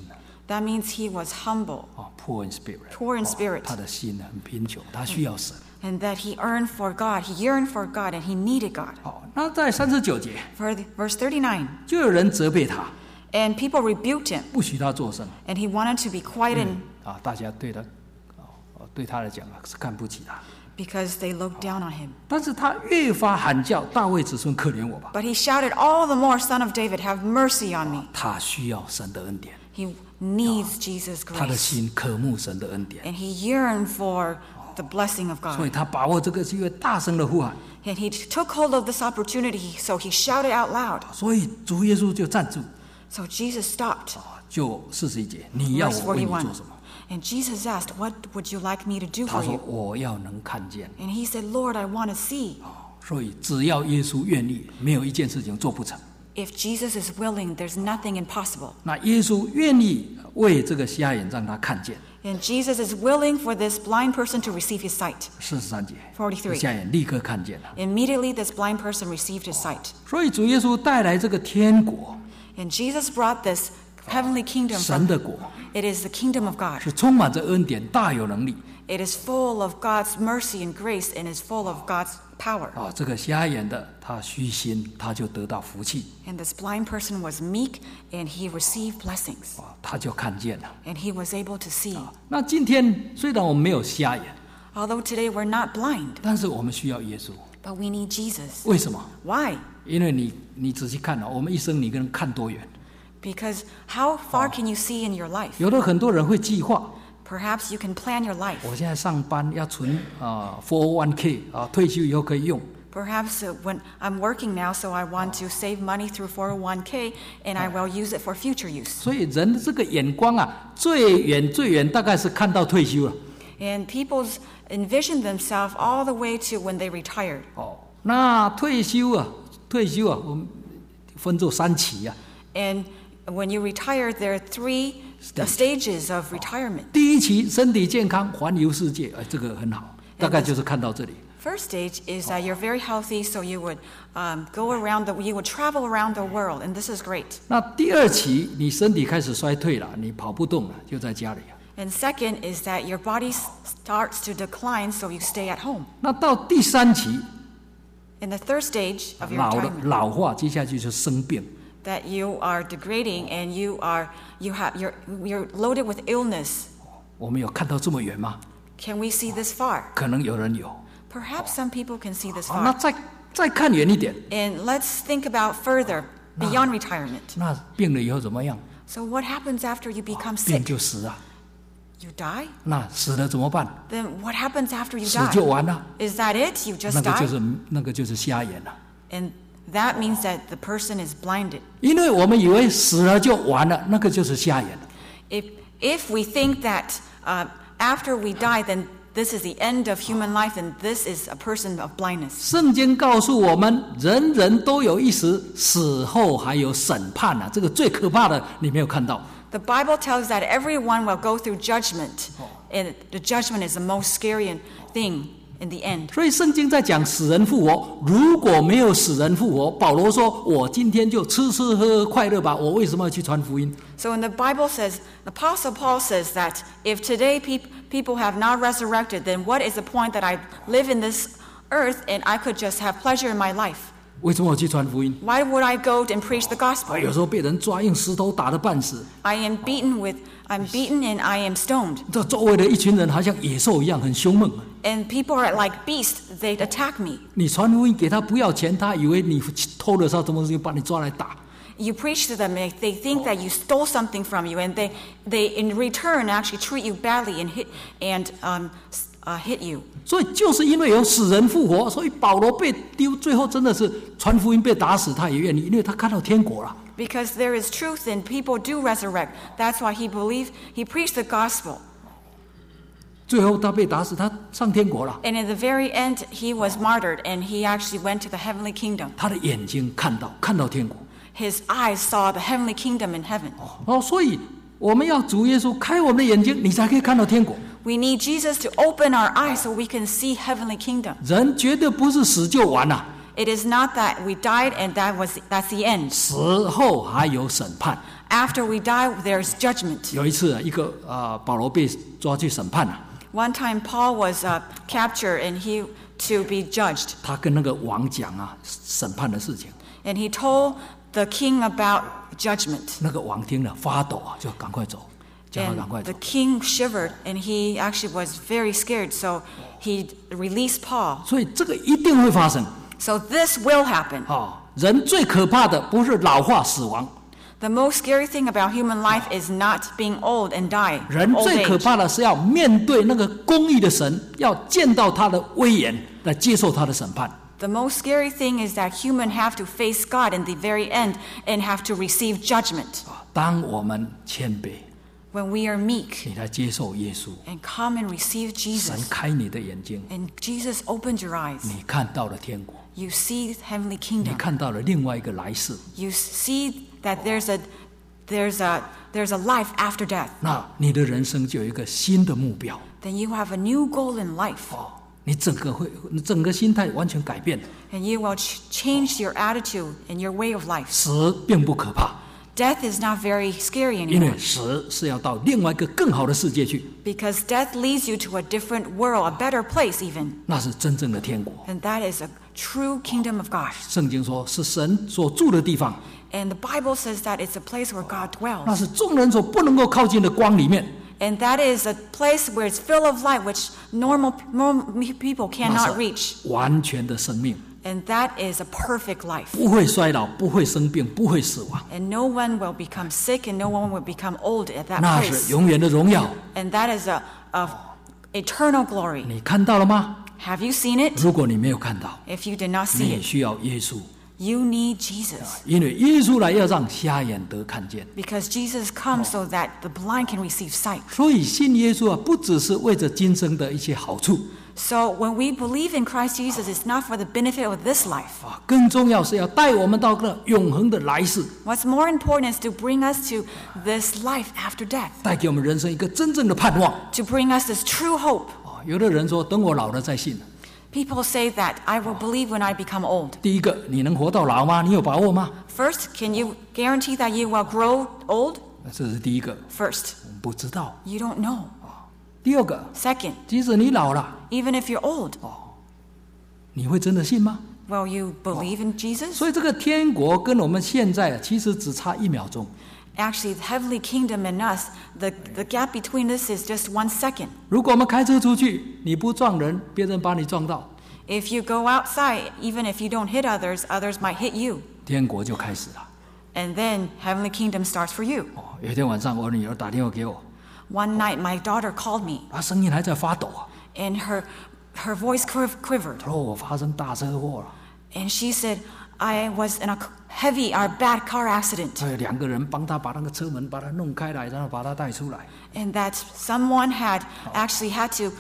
That means he was humble, poor in spirit， poor in spirit， 他的心很贫穷，他需要神。 and that he yearned for God, and he needed God. 好，那在39节， Verse 39, 就有人责备他， and people rebuked him, 不许他作声。 and he wanted to be quiet and 大家对他，对他来讲是看不起他。 because they looked down on him. 但是他越发喊叫，大卫子孙可怜我吧！ But he shouted all the more, Son of David, have mercy on me. 他需要神的恩典， He needs Jesus' 他的 grace, 心渴慕神的恩典， and he yearned for the blessing of 所以 God. 他把握这个机会，大声的呼喊。 And he took hold of this opportunity, so he shouted out loud. 所以主耶稣就站住， So Jesus stopped. 就41节，你要 Verse 我为你 41. 做什么？ And Jesus asked, what would you like me to do 他 for 说 you? 我要能看见。 And he said, Lord, I want to see. 所以只要耶稣愿意，没有一件事情做不成。 If Jesus is willing, there's nothing impossible. 那耶稣愿意为这个瞎眼让他看见。 And Jesus is willing for this blind person to receive his sight. 43节， 43. 瞎眼立刻看见了。 Immediately, this blind person received his sight. 所以主耶稣带来这个天国， And Jesus brought this heavenly kingdom 神 from 的国， It is the kingdom of God. 是充满着恩典，大有能力。 It is full of God's mercy and grace, and is full of God's power. 这个瞎眼的他虚心，他就得到福气， And this blind person was meek, and he received blessings, 他就看见了。 and he was able to see. 那今天虽然我们没有瞎眼， Although today we're not blind, 但是我们需要耶稣。 but we need Jesus. 为什么？ Why? 因为你仔细看我们一生你跟人看多远？ Because how far can you see in your life? 有的很多人会计划， Perhaps you can plan your life. 我现在上班要存401k 退休以后可以用。 Perhaps when I'm working now, so I want to save money through 401k, and I will use it for future use. 所以人的这个眼光最远最远大概是看到退休了。 And people envision themselves all the way to when they retired. 那退休我们分作3期。 And when you retire, there are 3 stages of retirement. 第一期身体健康，环游世界，这个很好，大概就是看到这里。 First stage is that you're very healthy, so you would you would travel around the world, and this is great. 那第2期你身体开始衰退了，你跑不动了，就在家里。 And second is that your body starts to decline, so you stay at home. 那到第3期 In the third stage of your retirement, 老化，接下去就生病。 that you are degrading and you're loaded with illness. 我们有看到这么远吗？ Can we see this far? 可能有人有。 Perhaps some people can see this 那 far. 再看远一点， And let's think about further beyond retirement. 那病了以后怎么样？ So what happens after you become 病 sick? 就死啊。 You die? 那死了怎么办？ Then what happens after you 死就 die? 完了， Is that it? You just 那个 die? 就是瞎眼了。 And that means that the person is blinded. 因为我们以为死了就完了，那个就是瞎眼了。 If we think that after we die, then this is the end of human life, and this is a person of blindness. 圣经告诉我们，人人都有一死，死后还有审判啊！这个最可怕的，你没有看到。 The Bible tells that everyone will go through judgment, and the judgment is the most scary thing in the end. 所以圣经在讲死人复活，如果没有死人复活，保罗说：“我今天就吃吃喝喝快乐吧，我为什么要去传福音？” So when the Bible says, the Apostle Paul says that if today people have not resurrected, then what is the point that I live in this earth and I could just have pleasure in my life? 为什么我去传福音？ Why would I go and preach the gospel? 有时候被人抓，用石头打得半死， I'm beaten and I am stoned. 这周围的一群人好像野兽一样，很凶猛。 And people are like beasts, they attack me. 你传福音给他不要钱，他以为你偷了他什么东西，把你抓来打。 You preach to them, they think that you stole something from you, and they in return actually treat you badly and hit you. 所以就是因为有死人复活，所以保罗被丢，最后真的是传福音被打死，他也愿意，因为他看到天国了。 Because there is truth and people do resurrect. That's why he preached the gospel. 最后他被打死，他上天国了。 And in the very end, he was martyred, and he actually went to the heavenly kingdom. 他的眼睛看到天国。 His eyes saw the heavenly kingdom in heaven. 所以我们要主耶稣开我们的眼睛，你才可以看到天国。 We need Jesus to open our eyes so we can see heavenly kingdom. 人绝对不是死就完了。 It is not that we died and that's the end. 死后还有审判。 After we die, there's judgment. 有一次，一个保罗被抓去审判了。 One time Paul was captured and he to be judged. 他跟那个王讲审判的事情。 And he told the king about judgment. 那个王听了发抖就赶快走，叫他赶 And 快走 the。king shivered and he actually was very scared, so he released Paul. 所以这个一定会发生。 So this will happen. 人最可怕的不是老化死亡， The most scary thing about human life is not being old and die. 人 Old 最可 age. 怕的是要面对那个公义的神，要见到他的威严，来接受他的审判。 The most scary thing is that humans have to face God in the very end and have to receive judgment. 当我们谦卑， When we are meek 你来接受耶稣， and come and receive 神 Jesus, 开你的眼睛， and Jesus opened your eyes, 你看到了天国， you see heavenly 你 kingdom. 看到了另外一个来世， You see that there's a life after death. 那你的人生就有一个新的目标。 Then you have a new goal in life, 你整个心态完全改变， and you will change your attitude and your way of life. 死并不可怕， Death is not very scary 因为 anymore 死是要到另外一个更好的世界去， because death leads you to a different world, a better place even. 那是真正的天国。 And that is a true kingdom of God. 圣经说是神所住的地方， And the Bible says that it's a place where God 那 dwells. 是众人所不能够靠近的光里面， And that is a place where it's full of light, which normal people 那 cannot 是 reach. 完全的生命， And that is a perfect life. 不会衰老，不会生病，不会死亡， And no one will become sick and no one will become old at that 那 place. 是永远的荣耀。 And that is a eternal glory. 你看到了吗？ Have you seen it? 如果你没有看到， If you did not 你 see 也 it, 需要耶稣， you need Jesus. 因为耶稣来要让瞎眼得看见。 Because Jesus comes so that the blind can receive sight. 所以信耶稣不只是为着今生的一些好处， So when we believe in Christ Jesus, it's not for the benefit of this life. 更重要是要带我们到那永恒的来世， What's more important is to bring us to this life after death, 带给我们人生一个真正的盼望。 to bring us this true hope. 有的人说，等我老了再信。 People say that I will believe when I become old. 第一个，你能活到老吗？你有把握吗？ First, can you guarantee that you will grow old? 这是第一个， First, 我们不知道。 you don't know. 第二个， Second, 即使你老了， even if you're old, 你会真的信吗？ will you believe in Jesus? 所以这个天国跟我们现在其实只差1秒钟。 Actually, the heavenly kingdom and us, the gap between this is just 1 second. 如果我们开车出去，你不撞人，别人把你撞到， If you go outside, even if you don't hit others, others might hit you. 天国就开始了。 And then heavenly kingdom starts for you. 有一天晚上，我女儿打电话给我， One night, my daughter called me, 她声音还在发抖啊， and her voice quivered. 她说我发生大车祸了， And she said, I was in a heavy or bad car accident. 还有2个人帮她把那个车门把它弄开来，然后把她带出来。 And that someone had actually had to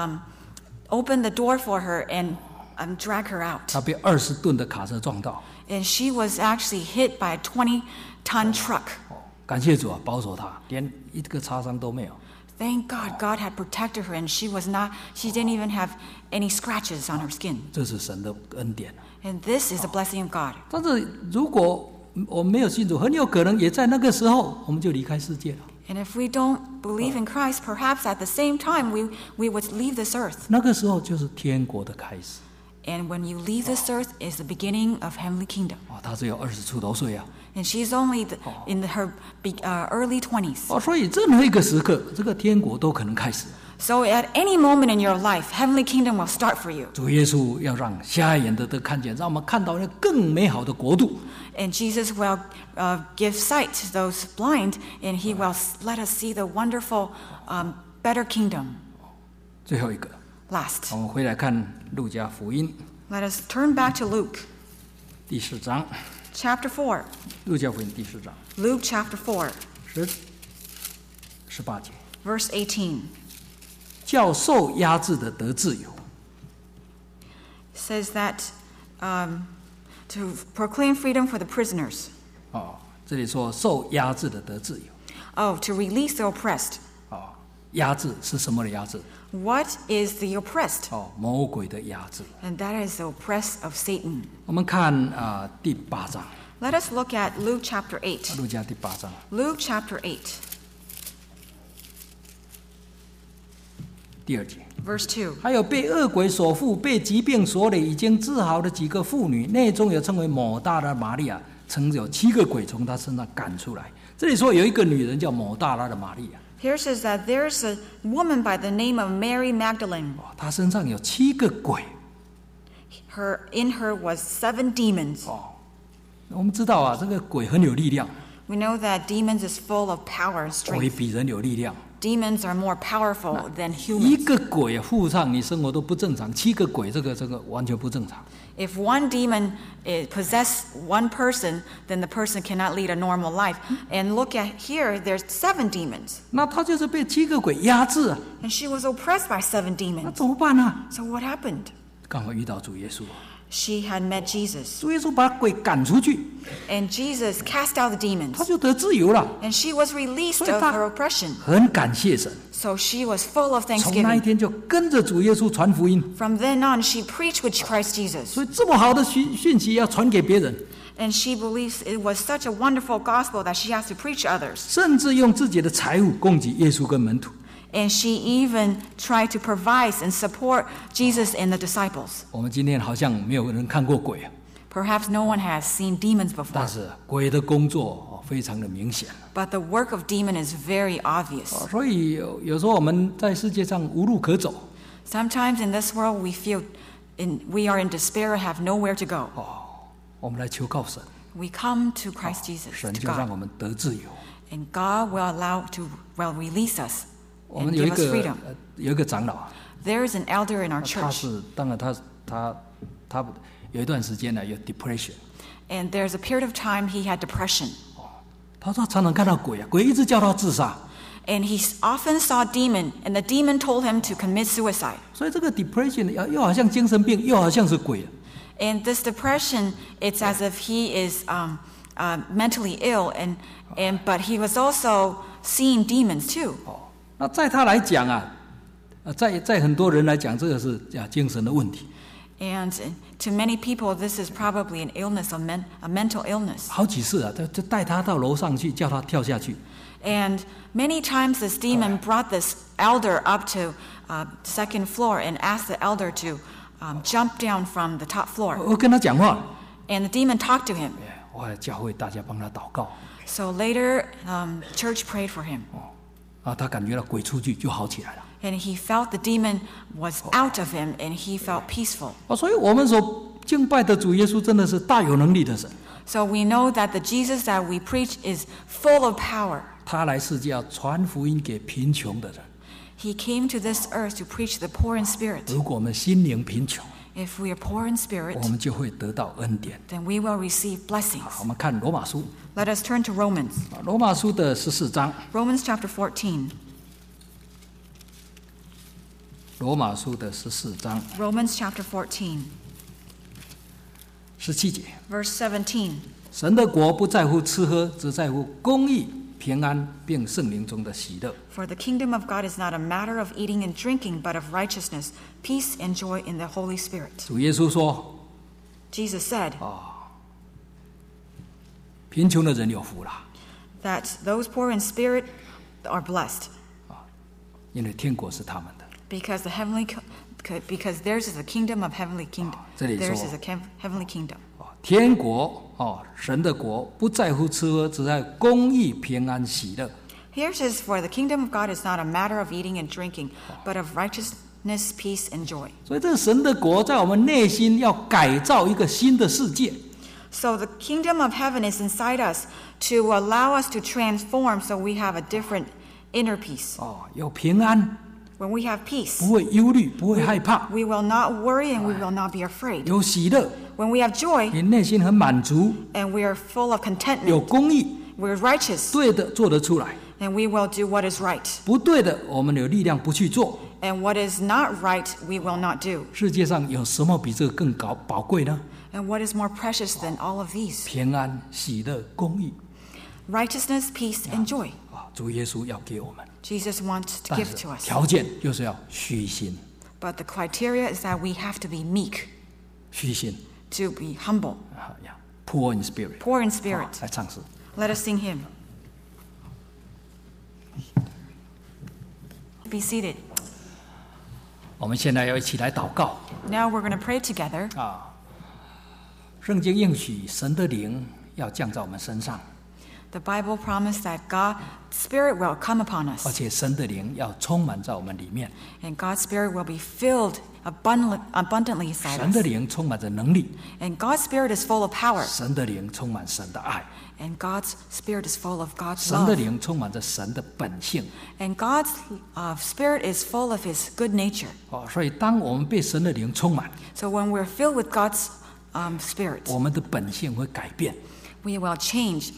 open the door for her and drag her out. 她被20吨的卡车撞到， And she was actually hit by a 20-ton truck. 感谢主啊，保守她，连一个擦伤都没有。 Thank God, God had protected her, and she didn't even have any scratches on her skin. 这是神的恩典。 And this is a blessing of God. 但是如果我们没有信主，很有可能也在那个时候我们就离开世界了。 And if we don't believe in Christ, perhaps at the same time we would leave this earth. 那个时候就是天国的开始。 And when you leave this earth is the beginning of heavenly kingdom. 她只有20出头岁啊。 And she's only in her early 20s. 所以任何一个时刻，这个天国都可能开始。 So at any moment in your life, heavenly kingdom will start for you. 主耶稣要让瞎眼的都看见，让我们看到那更美好的国度。 And Jesus will give sight to those blind, and he will let us see the wonderful, better kingdom. 最后一个， Last, 我们回来看路加福音 let us turn back to Luke, 第4章， chapter 4. 路加福音第4章 Luke chapter 4, 18节， verse 18. 叫受压制的得自由。 Says that to proclaim freedom for the prisoners. 这里说受压制的得自由。 Oh, to release the oppressed. 压制是什么的压制？ What is the oppressed? 魔鬼的压制。 And that is the oppressed of Satan. 我们看第8章， Let us look at Luke chapter 8. 路加第8章 Luke chapter 8, 第2节。 verse 2. 还有被恶鬼所附、被疾病所累、已经治好的几个妇女，内中有称为抹大拉玛利亚，曾有7个鬼从她身上赶出来。这里说有一个女人叫抹大拉的玛利亚， Here says that there's a woman by the name of Mary Magdalene. 她身上有7个鬼。 In her was 7 demons. 我们知道啊，这个鬼很有力量， We know that demons is full of power and 鬼 strength. 比人有力量。 Demons are more powerful than 一 humans. 个鬼附上你生活都不正常，7个鬼这个完全不正常。 If one demon possesses one person, then the person cannot lead a normal life. And look at here, there's 7 demons. 那他就是被7个鬼压制啊， And she was oppressed by 7 那 demons. 怎么办呢？ So what happened? 刚好遇到主耶稣， She had met Jesus. 主耶稣把鬼赶出去， And Jesus cast out the 他 demons. 就得自由了。 And she was released 所以 of 他 her oppression. 很感谢神， So she was full of 从那一 thanksgiving. 天就跟着主耶稣传福音。 From then on, she preached with Christ Jesus. 所以这么好的讯息要传给别人， And she believes it was such a wonderful gospel that she has to preach others. 甚至用自己的财物供给耶稣跟门徒。 And she even tried to provide and support Jesus and the disciples. 我们今天好像没有人看过鬼啊， Perhaps no one has seen demons before. 但是鬼的工作非常的明显。 But the work of demon is very obvious. 所以有时候我们在世界上无路可走， Sometimes in this world we feel we are in despair and have nowhere to go. 我们来求告神， We come to Christ Jesus, 神 to 就让 God. 我们得自由。 And God will release us 我 and 们有 give 一 us 个 freedom. 有一个长老啊， There is an elder in our 他 church. 当然他有一段时间呢有 depression， And there's a period of time he had depression. 他说他常常看到鬼啊，鬼一直叫他自杀， And he often saw demon, and the demon told him to commit suicide. 所以这个 depression 又好像精神病，又好像是鬼啊。 And this depression, it's as if he is mentally ill, but he was also seeing demons too. 那在他来讲啊，在很多人来讲，这个是精神的问题。 And to many people, this is probably an illness, a mental illness. 好几次啊，就带他到楼上去，叫他跳下去。 And many times this demon brought this elder up to second floor and asked the elder to jump down from the top floor. 我跟他讲话， And the demon talked to him. 后来教会大家帮他祷告 So later, church prayed for him. 啊，他感觉到鬼出去就好起来了。 And he felt the demon was out of him, and he felt peaceful. 所以我们所敬拜的主耶稣真的是大有能力的神。 So we know that the Jesus that we preach is full of power. 他来世界要传福音给贫穷的人。 He came to this earth to preach to the poor in spirit. 如果我们心灵贫穷， If we are poor in spirit, 我们就会得到恩典。 then we will receive blessings. 我们看罗马书， Let us turn to Romans. 罗马书的14章， Romans chapter 14. 罗马书的14章 Romans chapter 14, 17节， verse 17. 神的国不在乎吃喝，只在乎公义、平安，并圣灵中的喜乐。 For the kingdom of God is not a matter of eating and drinking, but of righteousness, peace, and joy in the Holy Spirit. 主耶稣说， Jesus said 贫穷的人有福了， that those poor in spirit are blessed, 因为天国是他们的。 because because theirs is the kingdom of heavenly kingdom. 这里说 Theirs is a heavenly kingdom. 天国神的国不在乎吃喝，只在公义、平安、喜乐。 Here says, for the kingdom of God is not a matter of eating and drinking, but of righteousness, peace, and joy. 所以这个神的国在我们内心要改造一个新的世界。 So the kingdom of heaven is inside us to allow us to transform so we have a different inner peace. 有平安， When we have peace, 不会忧虑，不会害怕； we will not worry and we will not be afraid. 有喜乐， When we have joy 你内心很满足； and we are full of 有 contentment, 公义， we're righteous, 对的做得出来， and we will do what is right. 不对的我们有力量不去做。 And what is not right, we will not do. 世界上有什么比这个更宝贵呢？ And what is more precious than all of these? 平安、喜乐、公义。 righteousness, peace, and joy. 主耶稣要给我们， Jesus wants to 但 give 是 to us. 条件就是要虚心， But the criteria is that we have to be meek, 虚心 to be humble, 呀 ，poor in spirit。 poor in 好 spirit. 来唱诗。 Let us sing hymn. Be seated. 我们现在要一起来祷告。 Now we're going to pray together. 圣经应许神的灵要降在我们身上， The Bible promised that God's Spirit will come upon 而 us, 且神的灵要充满在我们里面。 and God's Spirit will be filled abundantly inside 神的 us. 灵充满着能力， And God's Spirit is full of power, 神的灵充满神的爱， and God's Spirit is full of God's 神的 love. 灵充满着神的本性。 And God's Spirit is full of His good nature. 所以当我们被神的灵充满， So when we're filled with God's Spirit, 我们的本性会改变， we will change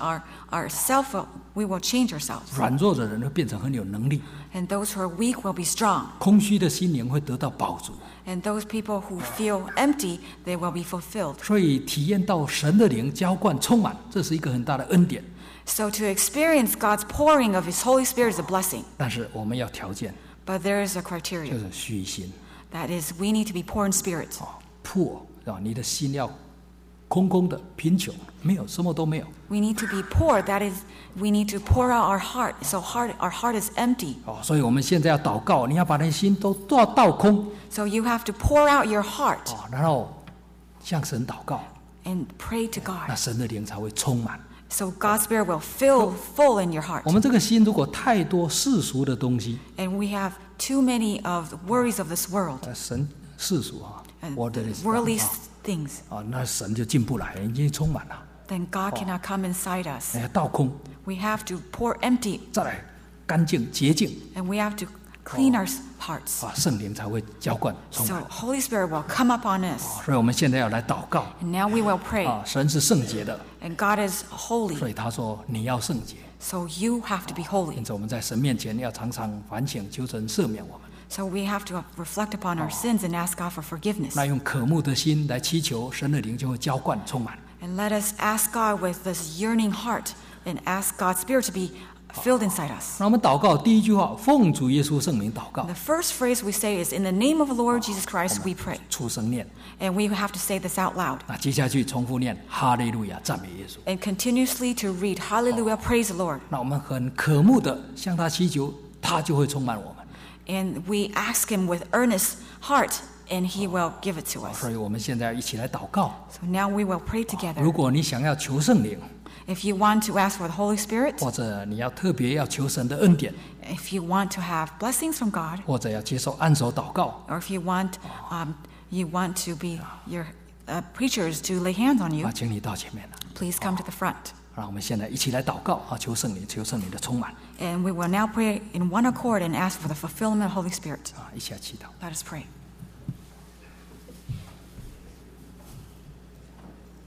we will change ourselves. 软弱的人会变成很有能力， And those who are weak will be strong. 空虚的心灵会得到饱足。 And those people who feel empty, they will be fulfilled. 所以体验到神的灵浇灌充满，这是一个很大的恩典。 So to experience God's pouring of His Holy Spirit is a blessing. 但是我们要条件， But there is a 就 criteria. 是虚心。 That is, we need to be poor in spirit. poor 你的心要空空的，贫穷，没有，什么都没有。 We need to be poor. That is, we need to pour out our heart. So our heart is empty. 所以我们现在要祷告，你要把那心都倒空， So you have to pour out your heart 然后向神祷告， and pray to 那 God. 神的灵才会充满。 So God's Spirit will fill full in your heart. 我们这个心如果太多世俗的东西， And we have too many of the worries of this world 神世俗 and worldly worldly things. 那神就进不来，已经充满了。 Then God cannot come inside us. 倒空， We have to pour empty, 再来干净洁净， and we have to clean our hearts. 圣灵才会浇灌充 So 满。 Holy Spirit will come upon us. 所以我们现在要来祷告。 And now we will pray. 神是圣洁的， And God is 所 holy. 以他说你要圣洁。 So you have to be holy. 因此我们在神面前要常常反省，求神赦免我们。 So we have to reflect upon our sins and ask God for forgiveness. 那用渴慕的心来祈求，神的灵就会浇灌充满。 And let us ask God with this yearning heart and ask God's Spirit to be filled inside us. 那我们祷告第一句话，奉主耶稣圣名祷告 The，first phrase we say is, in the name of the Lord Jesus Christ we pray. 出声念。 And we have to say this out loud. 那接下去重复念哈利路亚，赞美耶稣。 And continuously to read, Hallelujah, praise the Lord. 那我们很渴慕的向他祈求，他就会充满我们。 And we ask Him with earnest heart, and He will give it to us. 所以我们现在一起来祷告。 So now we will pray 如 together. 果你想要求圣灵， If you want to ask for the Holy Spirit, 或者你要特别要求神的恩典， if you want to have blessings from God, 或者要接受按手祷告， or if you want to be your preachers to lay hands on you, 请你到前面来。 please come to the front. 让我们现在一起来祷告求圣灵，求圣灵的充满 And we will now pray in one accord and ask for the fulfillment of the Holy Spirit. 一起来祈祷。 Let us pray.